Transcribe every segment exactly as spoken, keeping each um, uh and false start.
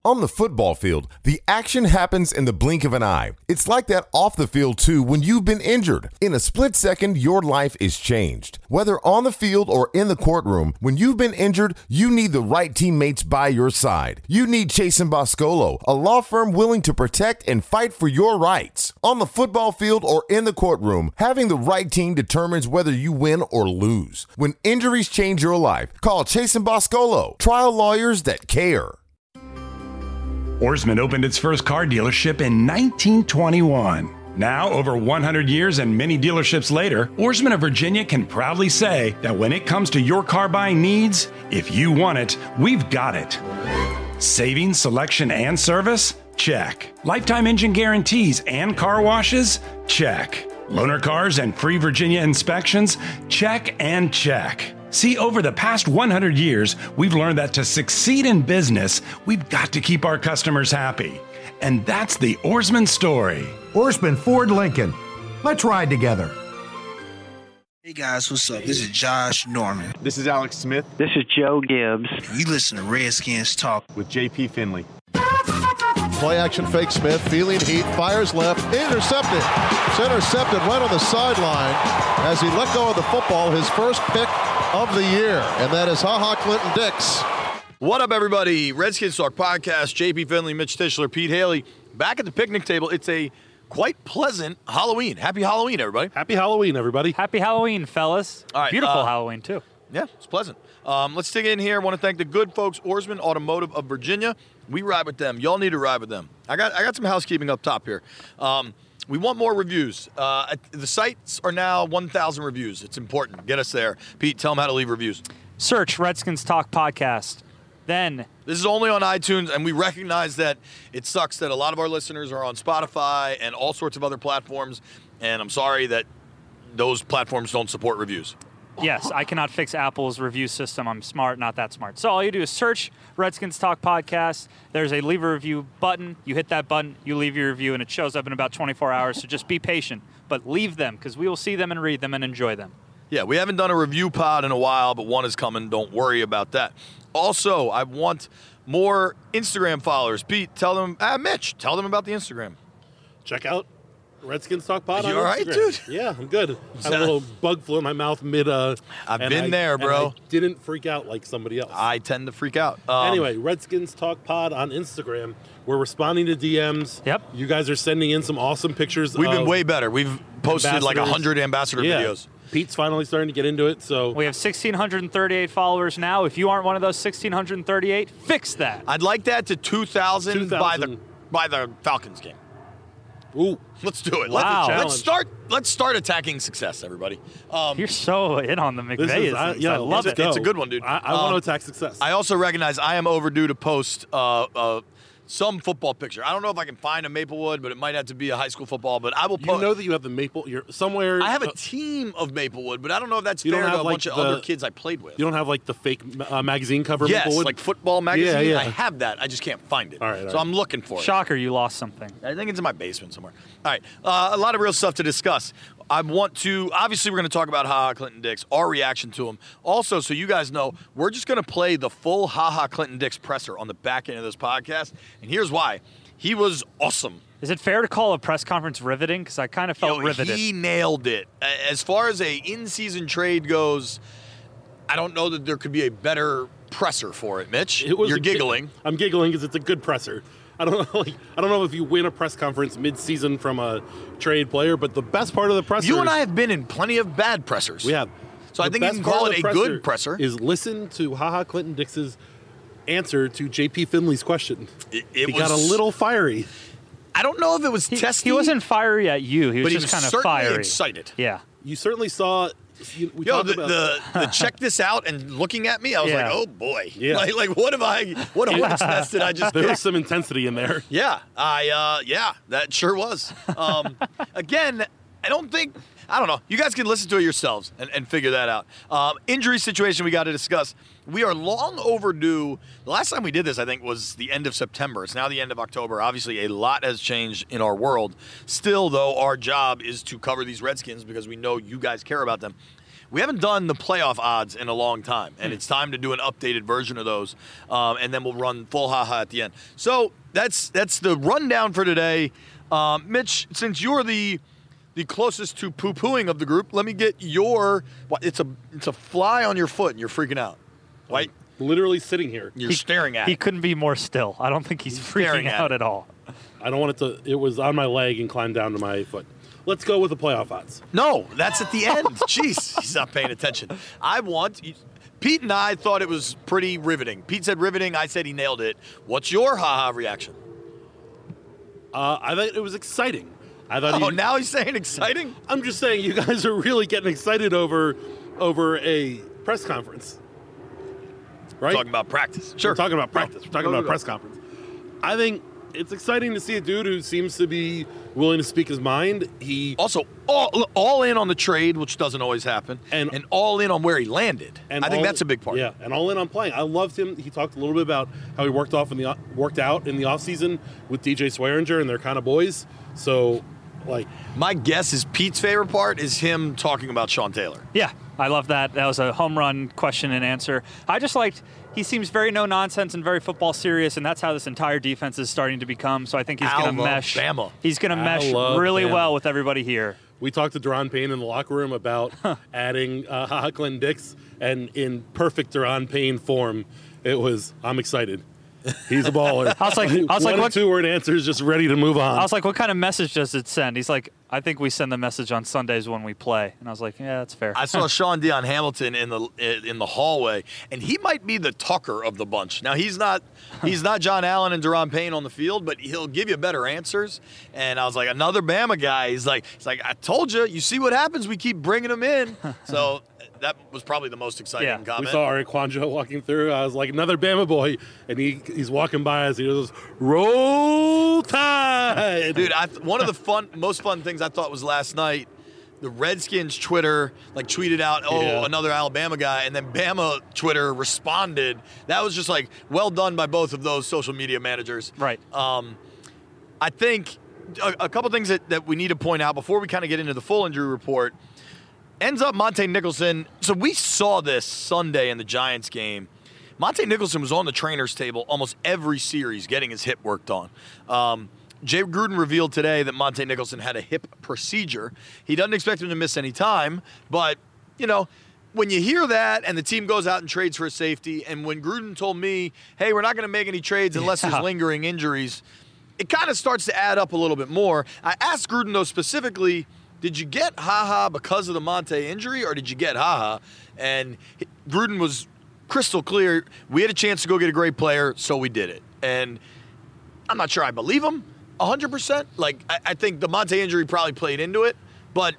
On the football field, the action happens in the blink of an eye. It's like that off the field too when you've been injured. In a split second, your life is changed. Whether on the field or in the courtroom, when you've been injured, you need the right teammates by your side. You need Chase and Boscolo, a law firm willing to protect and fight for your rights. On the football field or in the courtroom, having the right team determines whether you win or lose. When injuries change your life, call Chase and Boscolo, trial lawyers that care. Ourisman opened its first car dealership in nineteen twenty-one. Now, over one hundred years and many dealerships later, Ourisman of Virginia can proudly say that when it comes to your car buying needs, if you want it, we've got it. Savings, selection, and service? Check. Lifetime engine guarantees and car washes? Check. Loaner cars and free Virginia inspections? Check and check. See, over the past one hundred years, we've learned that to succeed in business, we've got to keep our customers happy. And that's the Ourisman story. Ourisman Ford Lincoln. Let's ride together. Hey guys, what's up? This is Josh Norman. This is Alex Smith. This is Joe Gibbs. You listen to Redskins Talk with J P Finley. Play action fake Smith, feeling heat, fires left, intercepted. It's intercepted right on the sideline as he let go of the football, his first pick of the year, and that is HaHa Clinton Dix. What up, everybody? Redskins Talk Podcast, J P Finley, Mitch Tischler, Pete Haley, back at the picnic table. It's a quite pleasant Halloween. Happy Halloween, everybody. Happy Halloween, everybody. Happy Halloween, fellas. All right, Beautiful uh, Halloween, too. Yeah, it's pleasant. Um, let's dig in here. I want to thank the good folks, Ourisman Automotive of Virginia. We ride with them. Y'all need to ride with them. I got I got some housekeeping up top here. Um, we want more reviews. Uh, the sites are now one thousand reviews. It's important. Get us there. Pete, tell them how to leave reviews. Search Redskins Talk Podcast. Then. This is only on iTunes, and we recognize that it sucks that a lot of our listeners are on Spotify and all sorts of other platforms, and I'm sorry that those platforms don't support reviews. Yes, I cannot fix Apple's review system. I'm smart, not that smart. So all you do is search Redskins Talk Podcast. There's a leave a review button. You hit that button, you leave your review, and it shows up in about twenty-four hours. So just be patient, but leave them because we will see them and read them and enjoy them. Yeah, we haven't done a review pod in a while, but one is coming. Don't worry about that. Also, I want more Instagram followers. Pete, tell them, ah, Mitch, tell them about the Instagram. Check out Redskins Talk Pod on You all right, Instagram. dude? Yeah, I'm good. I had a little bug flu in my mouth mid. Uh, I've been I, there, bro. I didn't freak out like somebody else. I tend to freak out. Um, anyway, Redskins Talk Pod on Instagram. We're responding to D Ms. Yep. You guys are sending in some awesome pictures. We've of been way better. We've posted like one hundred ambassador yeah. videos. Pete's finally starting to get into it. So we have one thousand six hundred thirty-eight followers now. If you aren't one of those one thousand six hundred thirty-eight, fix that. I'd like that to two thousand, two thousand. by the by the Falcons game. Ooh, let's do it. Wow. Let's, let's start. Let's start attacking success, everybody. Um, You're so in on the McVay. Is, I, yeah, I love it. It's a, it's a good one, dude. I, I um, want to attack success. I also recognize I am overdue to post uh, uh, some football picture. I don't know if I can find a Maplewood, but it might have to be a high school football. But I will You post. know that you have the Maple. You're somewhere. I have a uh, team of Maplewood, but I don't know if that's You fair don't to a have, like, bunch of the- other kids I played with. You don't have like the fake uh, magazine cover. Yes, Maplewood? like football magazine. Yeah, yeah. I have that. I just can't find it. All right, all so right. I'm looking for it. Shocker, you lost something. I think it's in my basement somewhere. All right, uh, a lot of real stuff to discuss. I want to, obviously we're going to talk about HaHa Clinton Dix, our reaction to him. Also, so you guys know, we're just going to play the full HaHa Clinton Dix presser on the back end of this podcast. And here's why. He was awesome. Is it fair to call a press conference riveting? Because I kind of felt Yo, riveted. He nailed it. As far as a in-season trade goes, I don't know that there could be a better presser for it, Mitch. It was You're a- giggling. I'm giggling because it's a good presser. I don't know. Like, I don't know if you win a press conference mid-season from a trade player, but the best part of the presser. You and I have been in plenty of bad pressers. We have. So I The think you best can part call of it the a good presser. Is listen to HaHa Clinton Dix's answer to J P Finley's question. It, it he was, got a little fiery. I don't know if it was he, testy. he wasn't fiery at you. He was but he just was kind of certainly fiery. excited. Yeah. You certainly saw. You, we Yo, talked the, about, the, the check this out and looking at me, I was Yeah. like, oh boy. Yeah. Like, like what have I, what hornet's nest did I just there get? was some intensity in there. Yeah, I, uh, yeah, that sure was. Um, again, I don't think, I don't know. You guys can listen to it yourselves and, and figure that out. Um, injury situation we got to discuss. We are long overdue. The last time we did this, I think, was the end of September. It's now the end of October. Obviously, a lot has changed in our world. Still, though, our job is to cover these Redskins because we know you guys care about them. we haven't done the playoff odds in a long time, and it's time to do an updated version of those, um, and then we'll run full haha at the end. So that's that's the rundown for today. Um, Mitch, since you're the the closest to poo-pooing of the group, let me get your. What, it's a it's a fly on your foot, and you're freaking out. Right? I'm literally sitting here. You're he, staring at. He it. couldn't be more still. I don't think he's Staring freaking at out it. at all. I don't want it to. It was on my leg and climbed down to my foot. Let's go with the playoff odds. No, that's at the end. Jeez, he's not paying attention. I want. Pete and I thought it was pretty riveting. Pete said riveting. I said he nailed it. What's your haha reaction? Uh, I thought it was exciting. I thought. Oh, he, now he's saying exciting? I'm just saying you guys are really getting excited over over a press conference, right? Talking about practice. Sure. We're talking about practice. Go. We're talking Go, go, about go. press conference. I think it's exciting to see a dude who seems to be willing to speak his mind. He Also, all, all in on the trade, which doesn't always happen, and, And- all in on where he landed. And I think all- that's a big part. Yeah, and all in on playing. I loved him. He talked a little bit about how he worked off in the worked out in the offseason with D J Swearinger, and they're kind of boys. So, like, My guess is Pete's favorite part is him talking about Sean Taylor. Yeah, I love that. That was a home run question and answer. I just liked, he seems very no nonsense and very football serious, and that's how this entire defense is starting to become. So I think he's going to mesh. Alabama. He's going to mesh Alabama. really well with everybody here. we talked to Deron Payne in the locker room about adding uh, Glenn Dix, and in perfect Deron Payne form, it was, I'm excited. He's a baller. I was like- I was One like, and what- two word answers, just ready to move on. I was like, what kind of message does it send? He's like, I think we send the message on Sundays when we play. And I was like, yeah, that's fair. I saw Sean Dion Hamilton in the in the hallway, and he might be the Tucker of the bunch. Now he's not he's not John Allen and Deron Payne on the field, but he'll give you better answers. And I was like, another Bama guy. He's like, he's like, I told you. You see what happens? We keep bringing him in. So that was probably the most exciting Yeah. comment. We saw Ari Kwanjo walking through. I was like, another Bama boy. And he he's walking by us. He goes, Roll Tide. Dude, I, one of the fun, most fun things I thought was last night, the Redskins Twitter like tweeted out, oh, Yeah. another Alabama guy, and then Bama Twitter responded. That was just like, well done by both of those social media managers. Right. Um, I think a, a couple things that, that we need to point out before we kind of get into the full injury report. Ends up Monte Nicholson. So we saw this Sunday in the Giants game. Monte Nicholson was on the trainer's table almost every series getting his hip worked on. Um, Jay Gruden revealed today that Monte Nicholson had a hip procedure. He doesn't expect him to miss any time, but, you know, when you hear that and the team goes out and trades for a safety, and when Gruden told me, hey, we're not going to make any trades unless Yeah. there's lingering injuries, it kind of starts to add up a little bit more. I asked Gruden, though, specifically, did you get haha because of the Monte injury, or did you get haha? And Gruden was crystal clear. We had a chance to go get a great player, so we did it. And I'm not sure I believe him one hundred percent. Like, I, I think the Monte injury probably played into it, but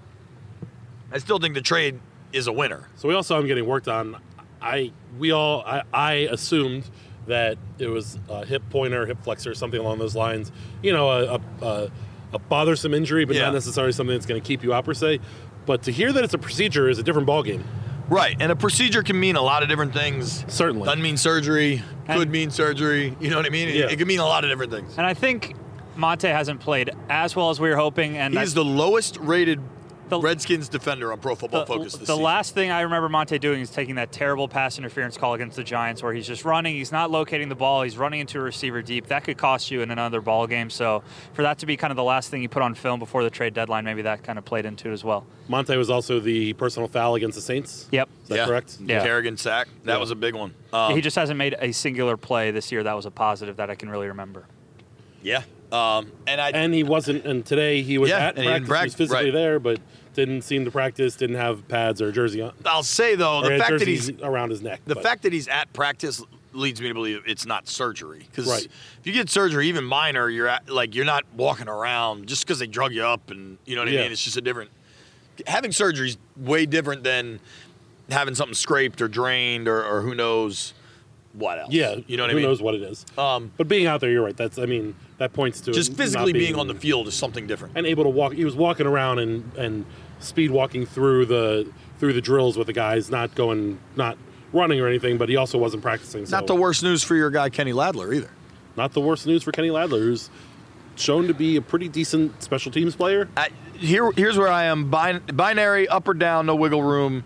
I still think the trade is a winner. So we all saw him getting worked on. I we all I, I assumed that it was a hip pointer, hip flexor, something along those lines. You know, a a, a, a bothersome injury, but Yeah. not necessarily something that's going to keep you out per se. But to hear that it's a procedure is a different ballgame. Right, and a procedure can mean a lot of different things. Certainly. Doesn't mean surgery, could And- mean surgery. You know what I mean? It, Yeah. it can mean a lot of different things. And I think Monte hasn't played as well as we were hoping. And He's I- the lowest rated The- Redskins defender on Pro Football the, Focus the this season. last thing I remember Monte doing is taking that terrible pass interference call against the Giants where he's just running, he's not locating the ball, he's running into a receiver deep. That could cost you in another ball game. So for that to be kind of the last thing you put on film before the trade deadline, maybe that kind of played into it as well. Monte was also the personal foul against the Saints. Yep. Is that yeah. correct? Yeah. Kerrigan sack. That Yeah. was a big one. Um, he just hasn't made a singular play this year that was a positive that I can really remember. yeah. Um, and I And he wasn't. And today he was Yeah, at and he didn't practice. He was practice, physically right. there, but didn't seem to practice. Didn't have pads or jersey on. I'll say though, Or the a fact that jersey he's around his neck. the but- fact that he's at practice leads me to believe it's not surgery. Because Right. if you get surgery, even minor, you're at, like you're not walking around just because they drug you up, and you know what I Yeah. mean. It's just a different. Having surgery is way different than having something scraped or drained or, or who knows what else. Yeah, you know what who I mean. knows what it is. Um, But being out there, you're right. That's I mean that points to just it physically not being on the field is something different. and able to walk. He was walking around and and speed walking through the through the drills with the guys, not going, not running or anything. But he also wasn't practicing. So Not the worst news for your guy Kenny Ladler either. Not the worst news for Kenny Ladler, who's shown to be a pretty decent special teams player. I, here, here's where I am: Bin- binary, up or down, no wiggle room.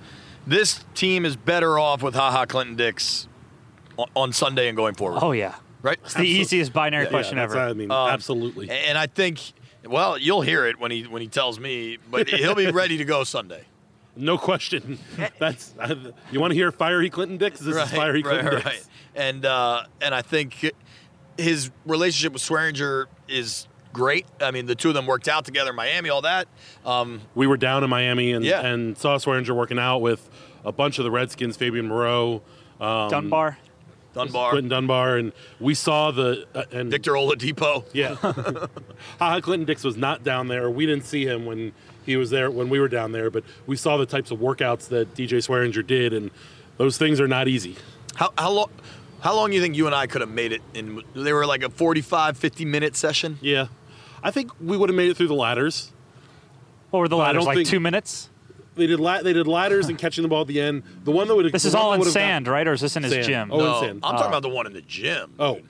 this team is better off with HaHa Clinton Dix on, on Sunday and going forward. Oh, yeah. Right? It's the easiest binary Yeah, question yeah, ever. that's- I mean, Um, absolutely. And I think, well, you'll hear it when he when he tells me, but he'll be ready to go Sunday. No question. That's uh, you want to hear fiery Clinton Dix? This right, is fiery right, Clinton right. Dix. And uh, and I think his relationship with Swearinger is great. I mean, the two of them worked out together in Miami, all that. Um, We were down in Miami and, Yeah. and saw Swearinger working out with a bunch of the Redskins, Fabian Moreau, um, Dunbar. Dunbar, Quentin Dunbar, and we saw the uh, and Victor Oladipo. Yeah, HaHa Clinton Dix was not down there. We didn't see him when he was there when we were down there, but we saw the types of workouts that D J Swearinger did, and those things are not easy. How how long? How long do you think you and I could have made it in? They were like a forty-five, fifty minute session. Yeah, I think we would have made it through the ladders. What were the I ladders, don't like think- two minutes? They did la- they did ladders and catching the ball at the end. The one that would This the is one all that in would've got- sand, right? Or is this in his Sand. gym? Oh, No, in sand. I'm talking Oh. about the one in the gym. Oh,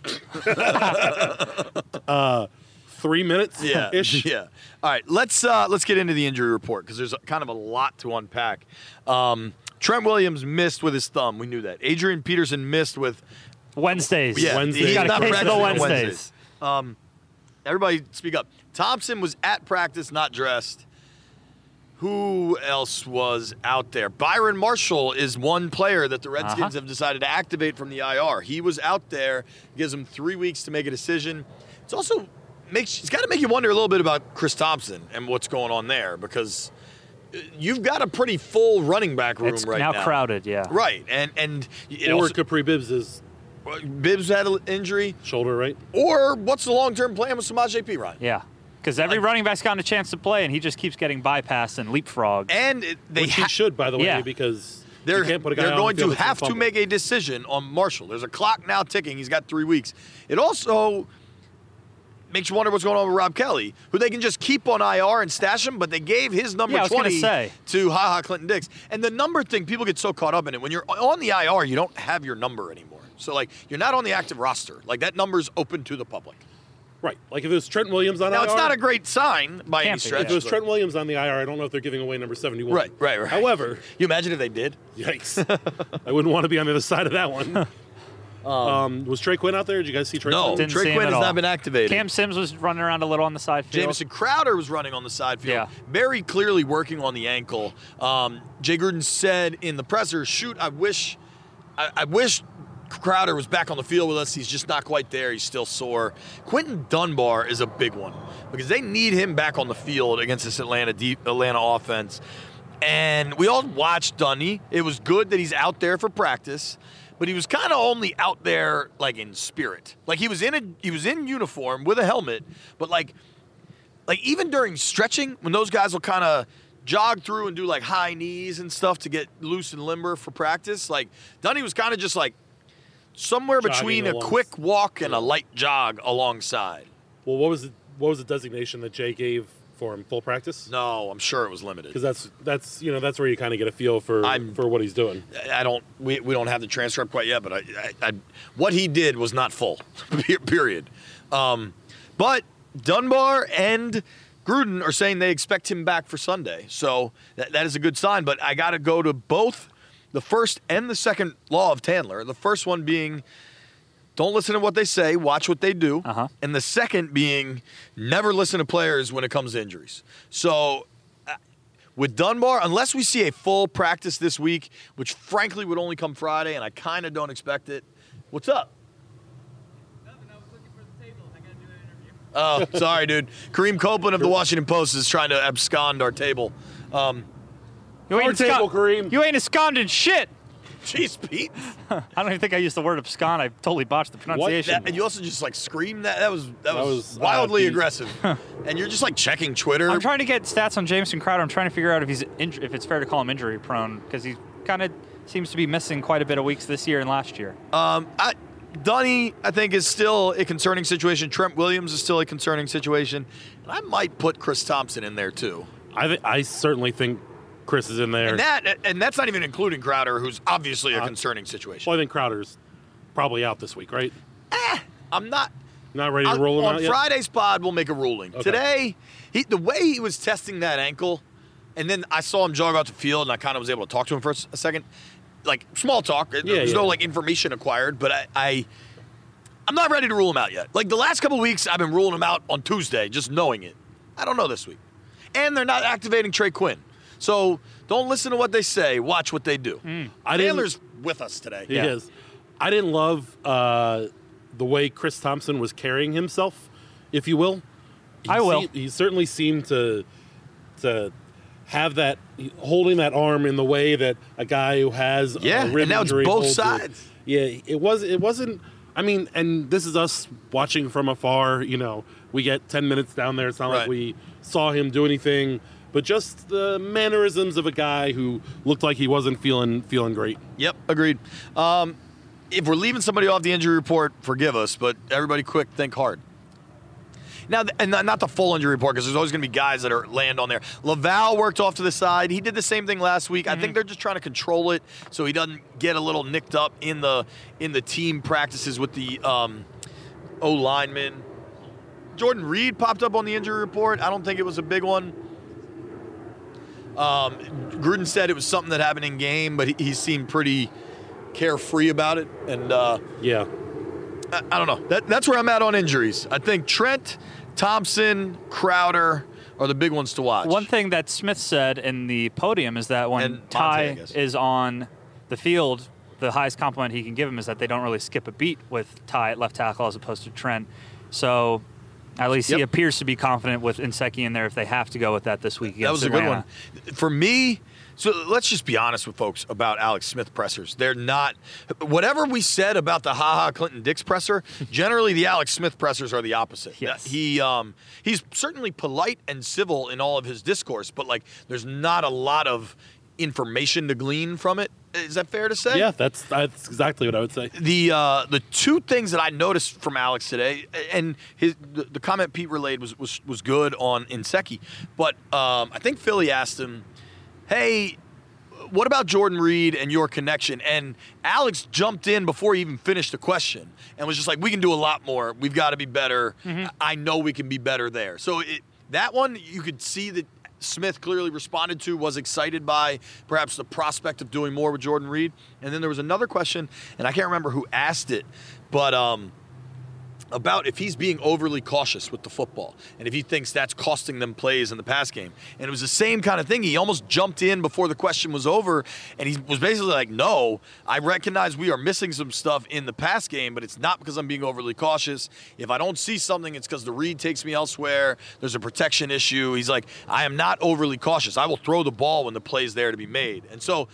uh, three minutes. Yeah, ish. yeah. All right, let's uh, let's get into the injury report because there's kind of a lot to unpack. Um, Trent Williams missed with his thumb. We knew that. Adrian Peterson missed with Wednesdays. yeah. Wednesdays. He's Got a not case of the practicing on Wednesdays. Wednesdays. Um, everybody, speak up. Thompson was at practice, not dressed. Who else was out there? Byron Marshall is one player that the Redskins Uh-huh. have decided to activate from the I R. He was out there. Gives him three weeks to make a decision. It's also makes it's got to make you wonder a little bit about Chris Thompson and what's going on there because you've got a pretty full running back room It's right now now. crowded, yeah. Right, and and it Or also, Capri Bibbs is Bibbs had an injury. shoulder, right? Or what's the long-term plan with Samaj P. Ryan? Yeah. Because every Like- running back's gotten a chance to play, and he just keeps getting bypassed and leapfrogged. And it, they Which ha- he should, by the way, Yeah. because they're, you can't put a guy they're on the going field to that's gonna have to fumble. make a decision on Marshall. There's a clock now ticking. He's got three weeks. It also makes you wonder what's going on with Rob Kelly, who they can just keep on I R and stash him, but they gave his number Yeah, I was gonna twenty say. to HaHa Clinton Dix. And the number thing, people get so caught up in it. When you're on the I R, you don't have your number anymore. So, like, you're not on the active roster. Like, that number's open to the public. Right. Like if it was Trent Williams on Now, I R. it's not a great sign by any Can't be, stretch. If it was but- Trent Williams on the I R, I don't know if they're giving away number seventy-one. Right, right, right. However, you imagine if they did? yikes. I wouldn't want to be on the other side of that one. um, was Trey Quinn out there? Did you guys see Trey No. Quinn? Didn't Trey see him Quinn at has all. not been activated. Cam Sims was running around a little on the side field. Jamison Crowder was running on the side field. Yeah. Very clearly working on the ankle. Um, Jay Gruden said in the presser, shoot, I wish I, I wish Crowder was back on the field with us. He's just not quite there. He's still sore. Quentin Dunbar is a big one because they need him back on the field against this Atlanta deep, Atlanta offense. And we all watched Dunny. It was good that he's out there for practice, but he was kind of only out there like in spirit. Like he was in a he was in uniform with a helmet, but like like even during stretching, when those guys will kind of jog through and do like high knees and stuff to get loose and limber for practice, like Dunny was kind of just like somewhere Jogging between a along- quick walk and a light jog alongside. Well, what was the, what was the designation that Jay gave for him? Full practice? No, I'm sure it was limited. Because that's that's you know that's where you kind of get a feel for I'm- for what he's doing. I don't. We, we don't have the transcript quite yet, but I, I, I what he did was not full. Period. Um, but Dunbar and Gruden are saying they expect him back for Sunday, so that, that is a good sign. But I got to go to both the first and the second law of Tandler. The first one being, don't listen to what they say, watch what they do. Uh-huh. And the second being, never listen to players when it comes to injuries. So uh, with Dunbar, unless we see a full practice this week, which frankly would only come Friday, and I kind of don't expect it. What's up? Oh, sorry, dude. Kareem Copeland of the Washington Post is trying to abscond our table. Um, You ain't, Our table, abscond- Kareem. you ain't absconding shit. Jeez, Pete. I don't even think I used the word abscond. I totally botched the pronunciation. That, and you also just like screamed that. That was that, was, was, uh, wildly Pete. aggressive. And you're just like checking Twitter. I'm trying to get stats on Jameson Crowder. I'm trying to figure out if he's inj- if it's fair to call him injury prone because he kind of seems to be missing quite a bit of weeks this year and last year. Um, I, Dunny, I think, is still a concerning situation. Trent Williams is still a concerning situation. And I might put Chris Thompson in there too. I th- I certainly think Chris is in there. And that and that's not even including Crowder, who's obviously a Uh, concerning situation. well, I think Crowder's probably out this week, right? I'm not. Not ready to I'll- roll him on out yet. Friday's pod, we'll make a ruling. Okay. Today, he, the way he was testing that ankle, and then I saw him jog out the field, and I kind of was able to talk to him for a second. Like, small talk. Yeah, There's yeah. no, like, information acquired, but I, I, I'm not ready to rule him out yet. Like, the last couple of weeks, I've been ruling him out on Tuesday, just knowing it. I don't know this week. And they're not activating Trey Quinn. So don't listen to what they say. Watch what they do. Mm. I didn't- Taylor's with us today. He is. I didn't love uh, the way Chris Thompson was carrying himself, if you will. He I will. se- he certainly seemed to to have that, holding that arm in the way that a guy who has Yeah, a rib and now it's injury both holds it. sides. Yeah, it was. It wasn't. I mean, and this is us watching from afar. You know, we get ten minutes down there. It's not Right. like we saw him do anything, but just the mannerisms of a guy who looked like he wasn't feeling feeling great. Yep, agreed. Um, if we're leaving somebody off the injury report, forgive us, but everybody quick, think hard. Now, and not the full injury report, because there's always going to be guys that are land on there. Laval worked off to the side. He did the same thing last week. Mm-hmm. I think they're just trying to control it so he doesn't get a little nicked up in the in the team practices with the um, O linemen. Jordan Reed popped up on the injury report. I don't think it was a big one. Um, Gruden said it was something that happened in game, but he, he seemed pretty carefree about it. And uh, yeah, I, I don't know. That, that's where I'm at on injuries. I think Trent, Thompson, Crowder are the big ones to watch. One thing that Smith said in the podium is that when And Monte, I Ty guess. is on the field, the highest compliment he can give him is that they don't really skip a beat with Ty at left tackle as opposed to Trent. So at least Yep. he appears to be confident with Inseki in there if they have to go with that this week against That was a Atlanta. good one. For me, so let's just be honest with folks about Alex Smith pressers. They're not, whatever we said about the Ha Ha Clinton Dix presser, generally the Alex Smith pressers are the opposite. Yes. He um, He's certainly polite and civil in all of his discourse, but like there's not a lot of information to glean from it. Is that fair to say? yeah, that's that's exactly what I would say. The uh, the two things that I noticed from Alex today, and his the, the comment Pete relayed was was, was good on Inseki, but um, I think Philly asked him, "Hey, what about Jordan Reed and your connection?" And Alex jumped in before he even finished the question and was just like, "We can do a lot more. We've got to be better. Mm-hmm. I know we can be better there." So it, that one, you could see that Smith clearly responded to, was excited by perhaps the prospect of doing more with Jordan Reed. And then there was another question, and I can't remember who asked it, but um, about if he's being overly cautious with the football and if he thinks that's costing them plays in the pass game. And it was the same kind of thing. He almost jumped in before the question was over, and he was basically like, no, I recognize we are missing some stuff in the pass game, but it's not because I'm being overly cautious. If I don't see something, it's because the read takes me elsewhere. There's a protection issue. He's like, I am not overly cautious. I will throw the ball when the play's there to be made. And so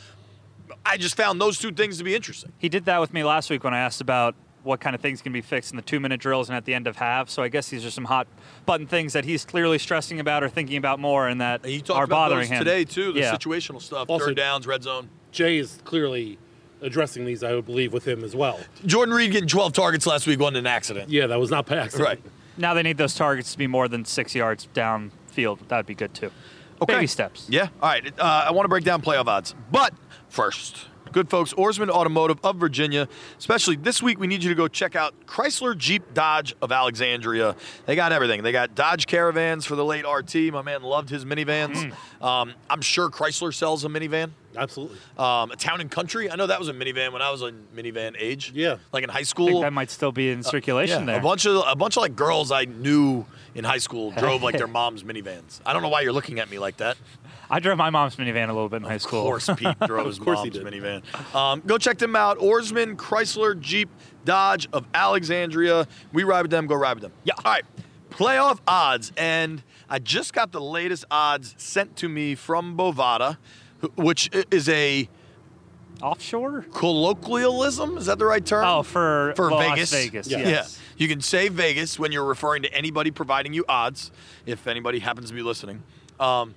I just found those two things to be interesting. He did that with me last week when I asked about what kind of things can be fixed in the two-minute drills and at the end of half. So I guess these are some hot button things that he's clearly stressing about or thinking about more and that And he talked are about bothering those him. today, too, the Yeah. situational stuff, Also- third downs, red zone. Jay is clearly addressing these, I would believe, with him as well. Jordan Reed getting twelve targets last week wasn't an accident. Yeah, that was not by accident. Right. Now they need those targets to be more than six yards downfield. That would be good, too. Okay. Baby steps. Yeah. All right. Uh, I want to break down playoff odds. But first, good folks, Oarsman Automotive of Virginia, especially this week, we need you to go check out Chrysler Jeep Dodge of Alexandria. They got everything. They got Dodge Caravans for the late R T. My man loved his minivans. Mm. Um, I'm sure Chrysler sells a minivan. Absolutely. Um, a Town and Country. I know that was a minivan when I was in minivan age. Yeah. Like in high I school. think that might still be in circulation Yeah, there. A bunch of a bunch of like girls I knew in high school drove like their mom's minivans. I don't know why you're looking at me like that. I drove my mom's minivan a little bit in high Of school. course, Pete drove his Of course he mom's did. minivan. Um, go check them out. Oarsman, Chrysler, Jeep, Dodge of Alexandria. We ride with them. Go ride with them. Yeah. All right. Playoff odds, and I just got the latest odds sent to me from Bovada, wh- which i- is a Offshore? colloquialism. Is that the right term? Oh, for, for Las Vegas. Vegas. Yeah. Yes. Yeah. You can say Vegas when you're referring to anybody providing you odds, if anybody happens to be listening. Um,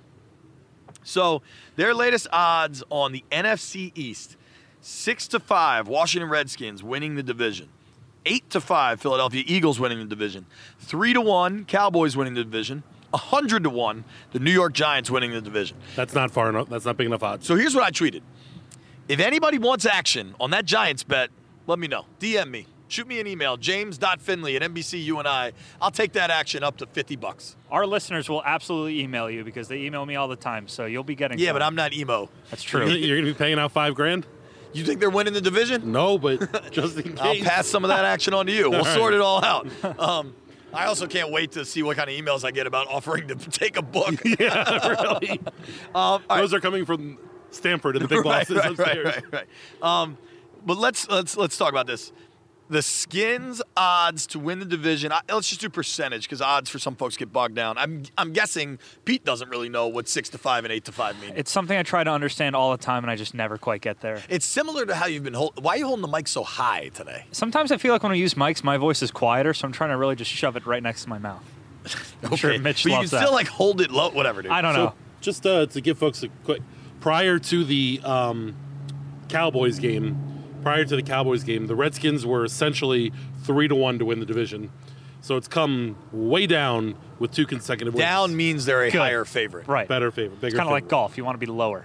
so their latest odds on the N F C East: six to five, Washington Redskins winning the division; eight to five, Philadelphia Eagles winning the division; three to one, Cowboys winning the division; a hundred to one, the New York Giants winning the division. That's not far enough. That's not big enough odds. So here's what I tweeted: if anybody wants action on that Giants bet, let me know. D M me. shoot me an email, james dot finley at N B C U N I. I'll take that action up to fifty bucks. Our listeners will absolutely email you because they email me all the time, so you'll be getting Yeah, some. but I'm not emo. That's true. You're going to be paying out five grand? You think they're winning the division? No, but just in case. I'll pass some of that action on to you. We'll All right. sort it all out. Um, I also can't wait to see what kind of emails I get about offering to take a book. Yeah, really. Um, all right. Those are coming from Stanford and the big right, bosses right, upstairs. right, right, right. Um, but let's let's let's talk about this. The Skins odds to win the division. I, let's just do percentage because odds for some folks get bogged down. I'm I'm guessing Pete doesn't really know what six to five and eight to five mean. It's something I try to understand all the time, and I just never quite get there. It's similar to how you've been holding. Why are you holding the mic so high today? Sometimes I feel like when I use mics, my voice is quieter, so I'm trying to really just shove it right next to my mouth. I'm okay. sure Mitch but you can loves that. still like hold it low, whatever, dude. I don't So know. just uh, to give folks a quick, prior to the um, Cowboys game, prior to the Cowboys game, the Redskins were essentially three to one to win the division. So it's come way down with two consecutive wins. Down means they're a Good. higher favorite. Right. Better favorite, bigger It's kind of like favorite. golf. You want to be lower.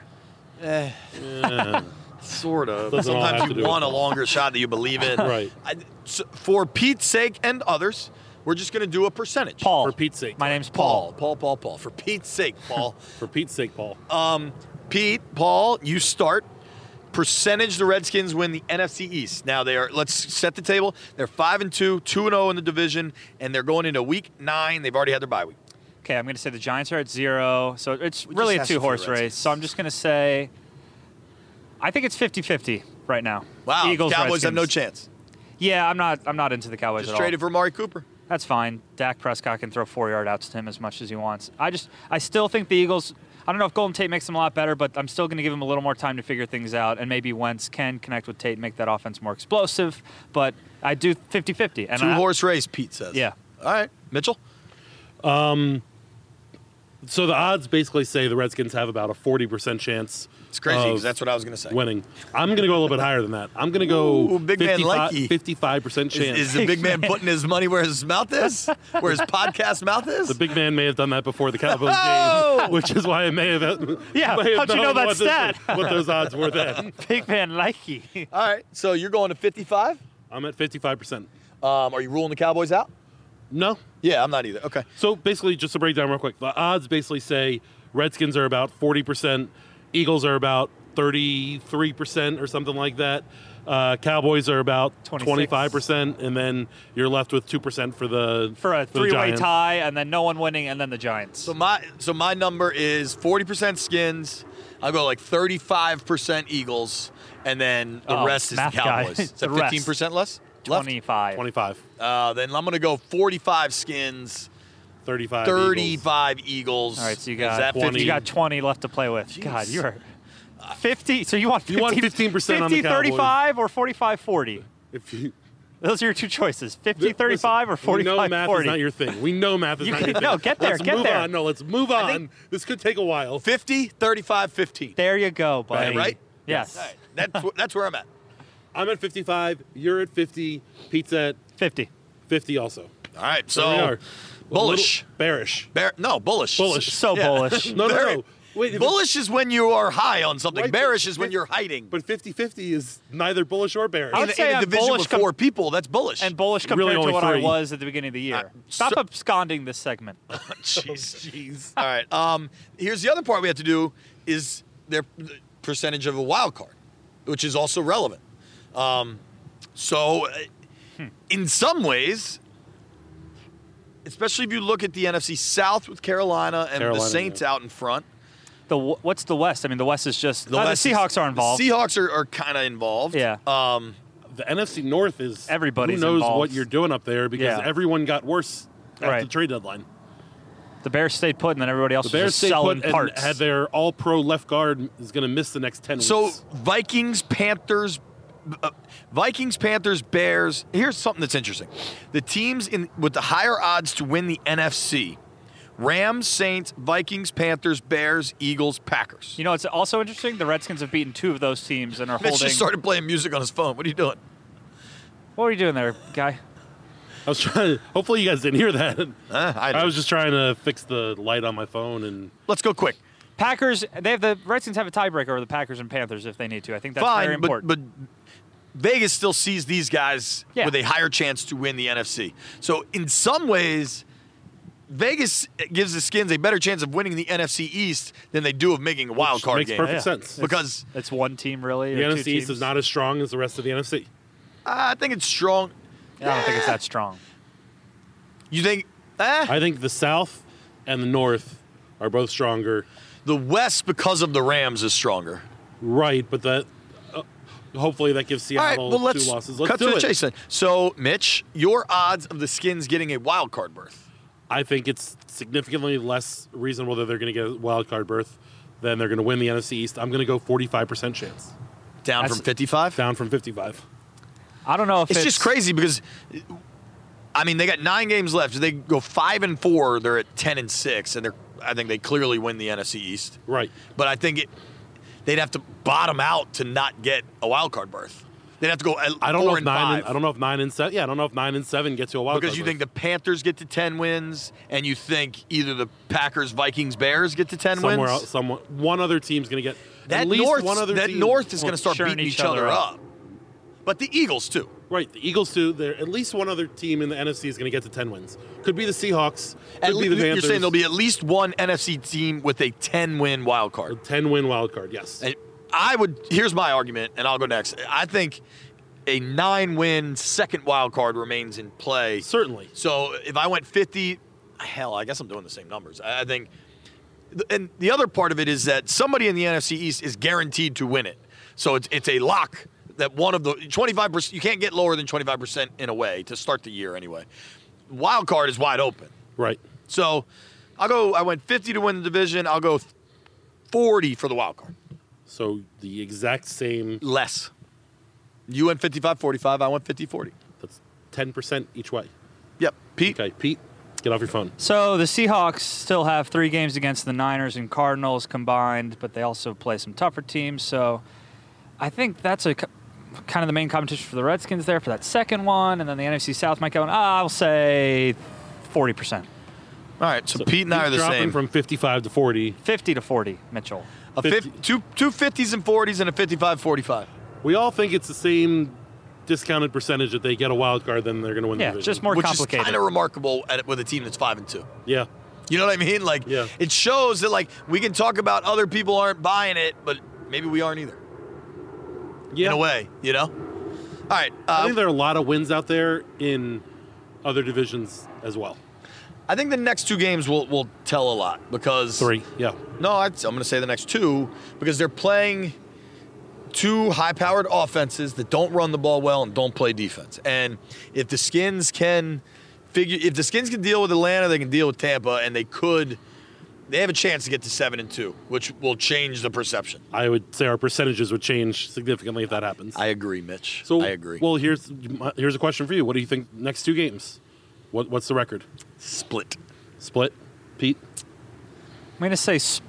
Sort of. Doesn't all Sometimes have to you do want a with- longer shot that you believe in. Right. I, so for Pete's sake and others, we're just going to do a percentage. Paul. For Pete's sake. My name's Paul. Paul. Paul, Paul, Paul. For Pete's sake, Paul. For Pete's sake, Paul. um, Pete, Paul, you start. Percentage the Redskins win the N F C East. Now they are. Let's set the table. They're five and two, two and zero in the division, and they're going into week nine. They've already had their bye week. Okay, I'm going to say the Giants are at zero, so it's We really a just asked you for two-horse the Redskins. race. So I'm just going to say, I think it's fifty-fifty right now. Wow, Eagles, Cowboys have no Redskins. chance. Yeah, I'm not. I'm not into the Cowboys Just at all. traded for Amari Cooper. That's fine. Dak Prescott can throw four-yard outs to him as much as he wants. I just, I still think the Eagles. I don't know if Golden Tate makes them a lot better, but I'm still going to give him a little more time to figure things out, and maybe Wentz can connect with Tate and make that offense more explosive. But I do fifty-fifty. And Two I- horse race, Pete says. Yeah. All right, Mitchell. So the odds basically say the Redskins have about a forty percent chance. It's crazy because of that's what I was going to say. winning. I'm going to go a little bit higher than that. I'm going to go Ooh, big man likey. fifty-five percent Is, chance. is the big man putting his money where his mouth is? Where his podcast mouth is? The big man may have done that before the Cowboys Oh! game, which is why I may have. Yeah, may have how'd you know known that what, this- stat? what those odds were then. Big man likey. All right, so you're going to fifty-five? I'm at fifty-five percent. Um, are you ruling the Cowboys out? No. Yeah, I'm not either. Okay. So basically, just to break down real quick, the odds basically say Redskins are about forty percent, Eagles are about thirty-three percent or something like that. Uh, Cowboys are about twenty-six. twenty-five percent, and then you're left with two percent for the For a the three-way Giants. tie, and then no one winning, and then the Giants. So my so my number is forty percent Skins. I'll go like thirty-five percent Eagles, and then the Oh, rest is the math guy. Cowboys. Is that The rest. fifteen percent less? Left? twenty-five. twenty-five, Uh, then I'm going to go forty-five Skins, thirty-five, Eagles. thirty-five Eagles. All right, so you Is got that twenty. you got twenty left to play with. God, you're fifty. So you want fifty, You want fifteen percent on the fifty, Cowboys. thirty-five or forty-five, forty? If you, Those are your two choices: fifty, thirty-five, or listen, we know forty-five, math forty. is not your thing. We know math is You not can- your thing. no, get there, Let's get move there. on. No, let's move on. think- This could take a while. fifty, thirty-five, fifteen. There you go, buddy. Right? Yes. All right. That's, wh- that's where I'm at. I'm at fifty-five. You're at fifty. Pete's at fifty. fifty also. All right, There we so are. bullish. A little bearish. Bear, no, bullish. Bullish. So Yeah. bullish. No, no, Very- no. Wait, if Bullish is when you are high on something. Right, Bearish but- is when you're hiding. But fifty-fifty is neither bullish or bearish. I in, would say in a I'm division bullish with com- four people, that's bullish. And bullish compared Really to only what I three. was at the beginning of the year. Uh, Stop so- absconding this segment. Jeez. Jeez. All right. Um, here's the other part we have to do is their percentage of a wild card, which is also relevant. Um, so, uh, Hmm. in some ways, especially if you look at the N F C South with Carolina and Carolina, the Saints yeah. out in front, The what's the West? I mean, the West is just the, uh, West the is- Seahawks are involved. The Seahawks are, are kind of involved. Yeah. Um, The N F C North is Everybody's who knows involved. what you're doing up there because Yeah. everyone got worse at Right. the trade deadline. The Bears stayed put, and then everybody else The was Bears just stayed selling put and parts. had their all-pro left guard is going to miss the next ten So weeks. Vikings, Panthers, uh, Vikings, Panthers, Bears. Here's something that's interesting: the teams in with the higher odds to win the N F C: Rams, Saints, Vikings, Panthers, Bears, Eagles, Packers. You know, it's also interesting. The Redskins have beaten two of those teams and are Mitch holding. just started playing music on his phone. What are you doing? What are you doing there, guy? I was trying. Hopefully, you guys didn't hear that. Uh, I, I was just trying to fix the light on my phone, and Let's go quick. Packers. They have the Redskins have a tiebreaker over the Packers and Panthers if they need to. I think that's very Fine, but important. but Vegas still sees these guys Yeah. with a higher chance to win the N F C. So in some ways, Vegas gives the Skins a better chance of winning the N F C East than they do of making a wild Which card makes game. perfect Yeah. sense. Because It's one team, really. The or N two F C East teams. is not as strong as the rest of the N F C. I think it's strong. I don't think it's that strong. You think? Eh? I think the South and the North are both stronger. The West, because of the Rams, is stronger. Right, but that uh, hopefully that gives All right, Seattle well, let's two losses. Let's cut do to the it. chase then. So, Mitch, your odds of the Skins getting a wild card berth? I think it's significantly less reasonable that they're going to get a wild card berth than they're going to win the N F C East. I'm going to go forty-five percent chance. Down That's- from fifty-five? Down from fifty-five. I don't know if It's, it's, just crazy because, I mean, they got nine games left. If they go five and four, they're at ten and six, and they're. I think they clearly win the N F C East. Right. But I think it, they'd have to bottom out to not get a wild card berth. They'd have to go. At I don't four know if and nine. five. And, I don't know if nine and seven. Yeah, I don't know if nine and seven get to a wild because card you berth. think the Panthers get to ten wins, and you think either the Packers, Vikings, Bears get to ten somewhere wins. else, someone, one other team's going to get That at least North, one other that team. North is going to will start churn beating each each other other up. up. But the Eagles too. Right, the Eagles too. There, at least one other team in the N F C is going to get to ten wins. Could be the Seahawks. Could At be least, the you're Panthers. saying there'll be at least one N F C team with a ten-win wild card. ten-win wild card. Yes. And I would. Here's my argument, and I'll go next. I think a nine-win second wild card remains in play. Certainly. So if I went fifty, hell, I guess I'm doing the same numbers. I I think, and the other part of it is that somebody in the N F C East is guaranteed to win it. So it's it's a lock that one of the twenty-five percent. You can't get lower than twenty-five percent in a way to start the year anyway. Wild card is wide open. Right. So I'll go. I went fifty to win the division. I'll go forty for the wild card. So the exact same. Less. You went fifty-five forty-five. I went fifty forty. That's ten percent each way. Yep. Pete. Okay, Pete, get off your phone. So the Seahawks still have three games against the Niners and Cardinals combined, but they also play some tougher teams. So I think that's a kind of the main competition for the Redskins there for that second one, and then the N F C South might go in, ah, I'll say forty percent. All right, so, Pete and I are the dropping same. from fifty-five to forty. fifty to forty, Mitchell. A fifty, two, two fifties and forties and a fifty-five forty-five. We all think it's the same discounted percentage that they get a wild card, then they're going to win Yeah, the division. just more Which complicated. is kind of remarkable at, with a team that's five and two. Yeah. You know what I mean? Like, Yeah. it shows that like we can talk about other people aren't buying it, but maybe we aren't either. Yeah. In a way, you know. All right. I Uh, think there are a lot of wins out there in other divisions as well. I think the next two games will will tell a lot because Three. Yeah. No, I'd, I'm going to say the next two because they're playing two high-powered offenses that don't run the ball well and don't play defense. And if the Skins can figure, if the Skins can deal with Atlanta, they can deal with Tampa, and they could. They have a chance to get to seven and two, which will change the perception. I would say our percentages would change significantly if that happens. I agree, Mitch. So I agree. Well, here's here's a question for you. What do you think next two games? What what's the record? Split. Split. Pete. I'm going to say sp-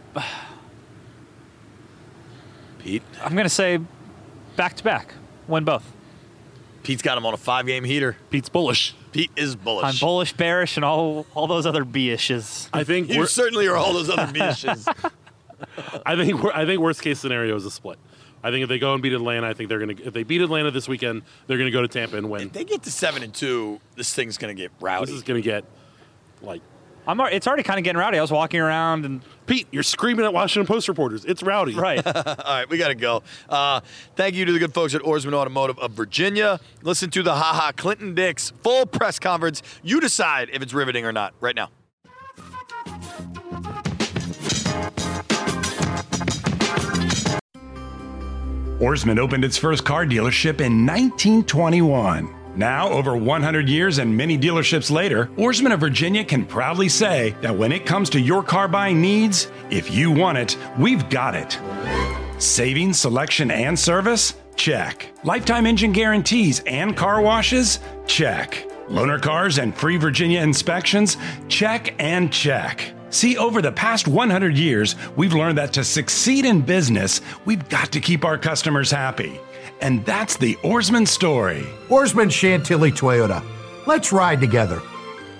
Pete. I'm going to say back to back. Win both. Pete's got him on a five-game heater. Pete's bullish. Pete is bullish. I'm bullish, bearish, and all all those other B-ishes. I think You we're, certainly are all those other bitches. I think we're, I think worst case scenario is a split. I think if they go and beat Atlanta, I think they're gonna. If they beat Atlanta this weekend, they're gonna go to Tampa and win. If they get to seven and two, this thing's gonna get rowdy. This is gonna get like I'm. al- It's already kind of getting rowdy. I was walking around and Pete. You're screaming at Washington Post reporters. It's rowdy. right. All right, we got to go. Uh, thank you to the good folks at Oarsman Automotive of Virginia. Listen to the Ha Ha Clinton Dix full press conference. You decide if it's riveting or not right now. Oarsman opened its first car dealership in nineteen twenty-one. Now, over one hundred years and many dealerships later, Oarsman of Virginia can proudly say that when it comes to your car buying needs, if you want it, we've got it. Savings, selection, and service? Check. Lifetime engine guarantees and car washes? Check. Loaner cars and free Virginia inspections? Check and check. See, over the past one hundred years, we've learned that to succeed in business, we've got to keep our customers happy. And that's the Oarsman story. Oarsman Chantilly Toyota. Let's ride together.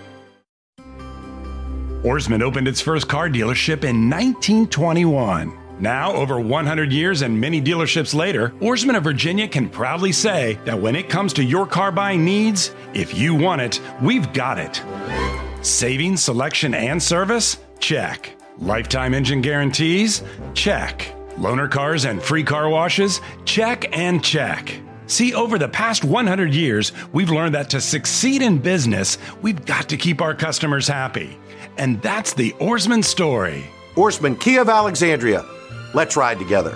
Oarsman opened its first car dealership in nineteen twenty-one. Now, over one hundred years and many dealerships later, Ourisman of Virginia can proudly say that when it comes to your car buying needs, if you want it, we've got it. Savings, selection, and service? Check. Lifetime engine guarantees? Check. Loaner cars and free car washes? Check and check. See, over the past one hundred years, we've learned that to succeed in business, we've got to keep our customers happy. And that's the Ourisman story. Ourisman Kia of Alexandria. Let's ride together.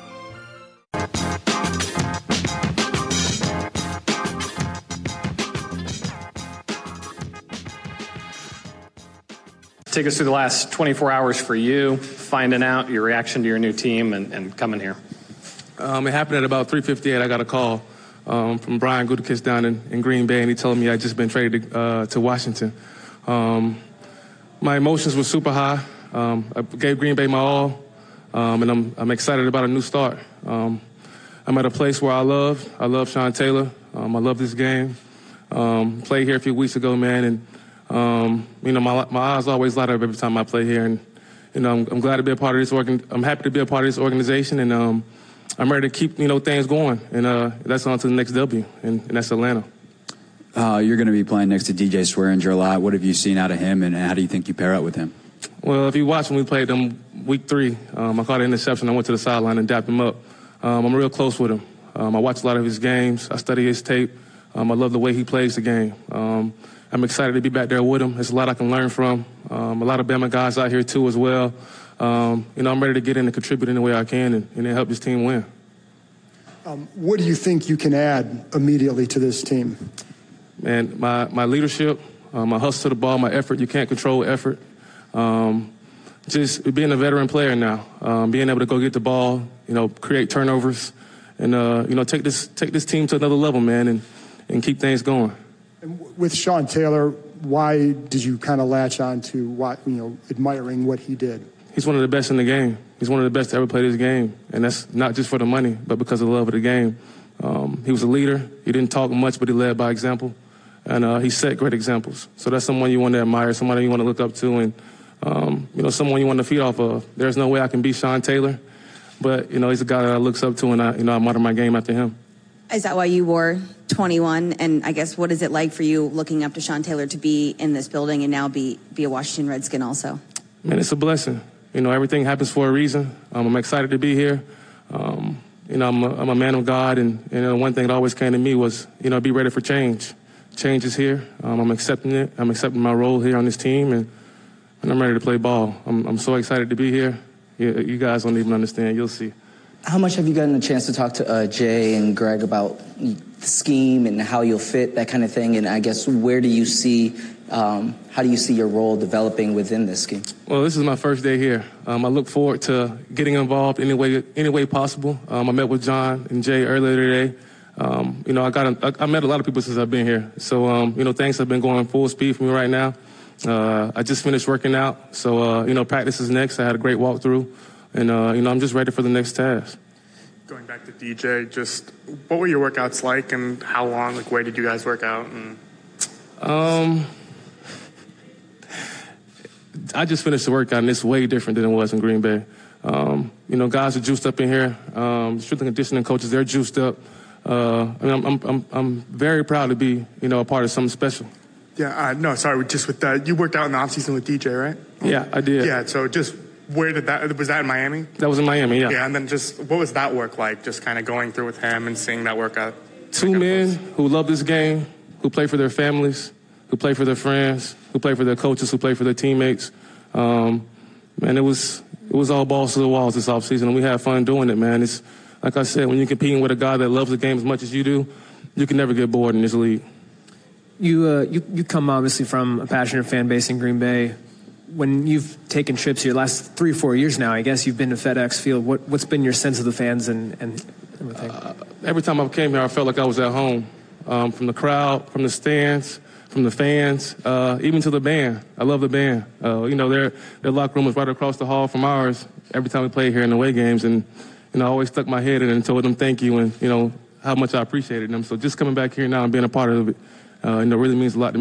Take us through the last twenty-four hours for you, finding out your reaction to your new team and, and coming here. Um, it happened at about three fifty-eight. I got a call um, from Brian Gutekunst down in, in Green Bay, and he told me I'd just been traded to, uh, to Washington. Um, my emotions were super high. Um, I gave Green Bay my all, um, and I'm, I'm excited about a new start. Um, I'm at a place where I love. I love Sean Taylor. Um, I love this game. Um, played here a few weeks ago, man, and um, you know my my eyes always light up every time I play here, and you know I'm, I'm glad to be a part of this organ. I'm happy to be a part of this organization, and um, I'm ready to keep you know things going, and uh, that's on to the next W, and, and that's Atlanta. Uh, you're going to be playing next to D J Swearinger a lot. What have you seen out of him, and how do you think you pair up with him? Well, if you watch when we played them week three, um, I caught an interception. I went to the sideline and dapped him up. Um, I'm real close with him. Um, I watch a lot of his games. I study his tape. Um, I love the way he plays the game. Um, I'm excited to be back there with him. There's a lot I can learn from. Um, a lot of Bama guys out here, too, as well. Um, you know, I'm ready to get in and contribute in the way I can and, and help this team win. Um, what do you think you can add immediately to this team? Man, my, my leadership, uh, my hustle to the ball, my effort. You can't control effort. Um, just being a veteran player now, um, being able to go get the ball, you know, create turnovers, and, uh, you know, take this take this team to another level, man, and, and keep things going. And with Sean Taylor, why did you kind of latch on to, what, you know, admiring what he did? He's one of the best in the game. He's one of the best to ever play this game, and that's not just for the money, but because of the love of the game. Um, he was a leader. He didn't talk much, but he led by example, and uh, he set great examples. So that's someone you want to admire, someone you want to look up to, and um, you know, someone you want to feed off of. There's no way I can be Sean Taylor, but you know, he's a guy that I look up to, and I, you know, I model my game after him. Is that why you wore twenty-one? And I guess what is it like for you looking up to Sean Taylor to be in this building and now be be a Washington Redskin also? Man, it's a blessing. You know, everything happens for a reason. Um, I'm excited to be here. Um, you know, I'm a, I'm a man of God, and you know, one thing that always came to me was, you know, be ready for change. Change is here. Um, I'm accepting it. I'm accepting my role here on this team, and, and I'm ready to play ball. I'm, I'm so excited to be here. You, you guys don't even understand. You'll see. How much have you gotten a chance to talk to uh, Jay and Greg about the scheme and how you'll fit, that kind of thing? And I guess where do you see, um, how do you see your role developing within this scheme? Well, this is my first day here. Um, I look forward to getting involved any way, any way possible. Um, I met with John and Jay earlier today. Um, you know, I got a, I met a lot of people since I've been here. So, um, you know, things have been going full speed for me right now. Uh, I just finished working out. So, uh, you know, practice is next. I had a great walkthrough. And, uh, you know, I'm just ready for the next task. Going back to D J, just what were your workouts like and how long, like where did you guys work out? And... Um, I just finished the workout, and it's way different than it was in Green Bay. Um, you know, guys are juiced up in here. Um, strength and conditioning coaches, they're juiced up. Uh, I mean, I'm, I'm, I'm, I'm very proud to be, you know, a part of something special. Yeah, uh, no, sorry, just with that, you worked out in the offseason with D J, right? Yeah, I did. Yeah, so just where did that, was that in Miami? That was in Miami, yeah. Yeah, and then just what was that work like, just kind of going through with him and seeing that workout? Two men who love this game, who play for their families, who play for their friends, who play for their coaches, who play for their teammates. Um, man, it was it was all balls to the walls this offseason, and we had fun doing it, man. It's like I said, when you're competing with a guy that loves the game as much as you do, you can never get bored in this league. You uh, you you come obviously from a passionate fan base in Green Bay. When you've taken trips here, last three or four years now, I guess you've been to FedEx Field. What what's been your sense of the fans and and everything? Uh, every time I came here, I felt like I was at home. Um, from the crowd, from the stands, from the fans, uh, even to the band. I love the band. Uh, you know, their their locker room was right across the hall from ours. Every time we played here in the away games, and you know, I always stuck my head in and told them thank you, and you know how much I appreciated them. So just coming back here now and being a part of it, uh, you know, really means a lot to me.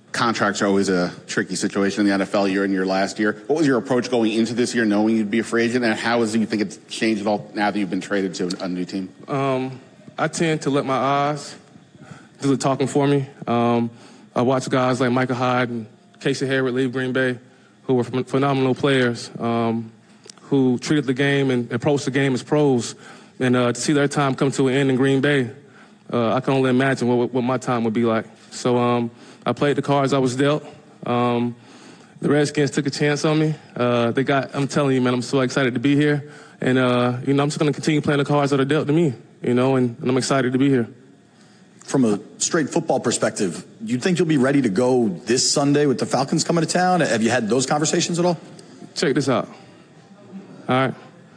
contracts are always a tricky situation in the N F L. You're in your last year. What was your approach going into this year, knowing you'd be a free agent, and how is it you think it's changed at all now that you've been traded to a new team? Um, I tend to let my eyes do the talking for me. Um, I watch guys like Micah Hyde and Casey Hayward leave Green Bay, who were phenomenal players, um, who treated the game and approached the game as pros. And uh, to see their time come to an end in Green Bay, uh, I can only imagine what, what my time would be like. So um, I played the cards I was dealt. Um, the Redskins took a chance on me. Uh, they got, I'm telling you, man, I'm so excited to be here. And, uh, you know, I'm just going to continue playing the cards that are dealt to me, you know, and, and I'm excited to be here. From a straight football perspective, do you think you'll be ready to go this Sunday with the Falcons coming to town? Have you had those conversations at all? Check this out. All right.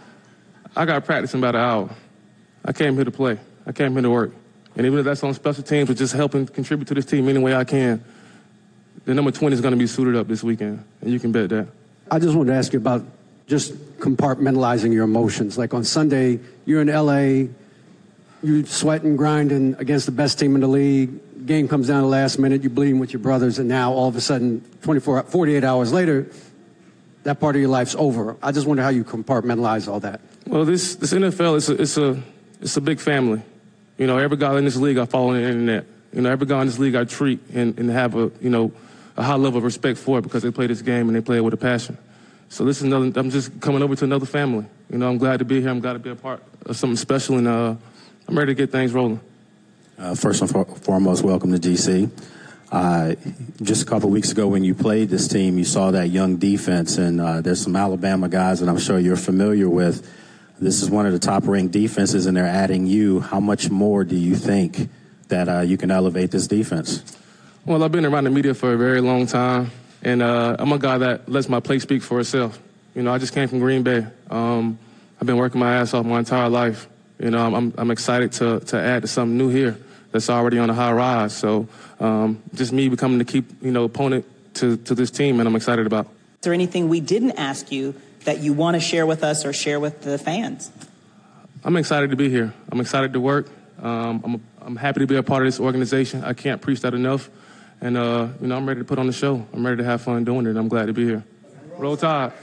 I got practice in about an hour. I came here to play. I came here to work. And even if that's on special teams or just helping contribute to this team any way I can, the number twenty is going to be suited up this weekend, and you can bet that. I just wanted to ask you about just compartmentalizing your emotions. Like on Sunday, you're in L A, you're sweating, grinding against the best team in the league. Game comes down to the last minute, you're bleeding with your brothers, and now all of a sudden, twenty-four, forty-eight hours later, that part of your life's over. I just wonder how you compartmentalize all that. Well, this this N F L is a, it's a it's a big family. You know, every guy in this league I follow on the internet. You know, every guy in this league I treat and, and have a you know a high level of respect for it because they play this game and they play it with a passion. So this is another. I'm just coming over to another family. You know, I'm glad to be here. I'm glad to be a part of something special, and uh, I'm ready to get things rolling. Uh, first and for- foremost, welcome to G C. Uh, just a couple of weeks ago when you played this team, you saw that young defense, and uh, there's some Alabama guys that I'm sure you're familiar with. This is one of the top-ranked defenses, and they're adding you. How much more do you think that uh, you can elevate this defense? Well, I've been around the media for a very long time, and uh, I'm a guy that lets my play speak for itself. You know, I just came from Green Bay. Um, I've been working my ass off my entire life. You know, I'm, I'm excited to, to add to something new here that's already on a high rise. So um, just me becoming the key, you know, opponent to, to this team, and I'm excited about. Is there anything we didn't ask you that you want to share with us or share with the fans? I'm excited to be here. I'm excited to work. Um, I'm, I'm happy to be a part of this organization. I can't preach that enough. And, uh, you know, I'm ready to put on the show. I'm ready to have fun doing it. I'm glad to be here. Roll Tide.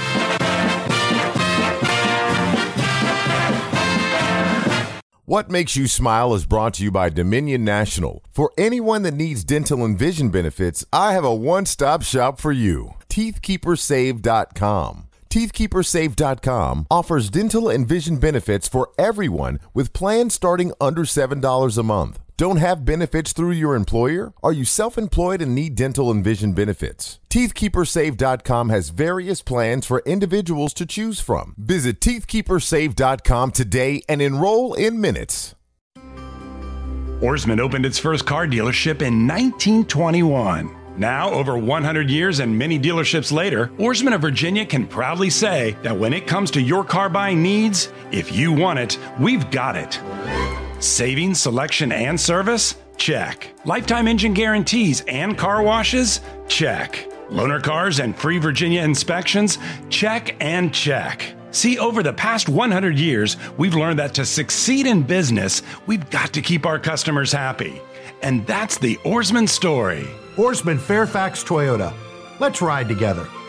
What Makes You Smile is brought to you by Dominion National. For anyone that needs dental and vision benefits, I have a one-stop shop for you. teeth keeper save dot com. teeth keeper save dot com offers dental and vision benefits for everyone with plans starting under seven dollars a month. Don't have benefits through your employer? Are you self-employed and need dental and vision benefits? teeth keeper save dot com has various plans for individuals to choose from. Visit teeth keeper save dot com today and enroll in minutes. Ourisman opened its first car dealership in nineteen twenty-one. Now, over one hundred years and many dealerships later, Ourisman of Virginia can proudly say that when it comes to your car buying needs, if you want it, we've got it. Savings, selection, and service? Check. Lifetime engine guarantees and car washes? Check. Loaner cars and free Virginia inspections? Check and check. See, over the past one hundred years, we've learned that to succeed in business, we've got to keep our customers happy. And that's the Ourisman story. Ourisman Fairfax Toyota. Let's ride together.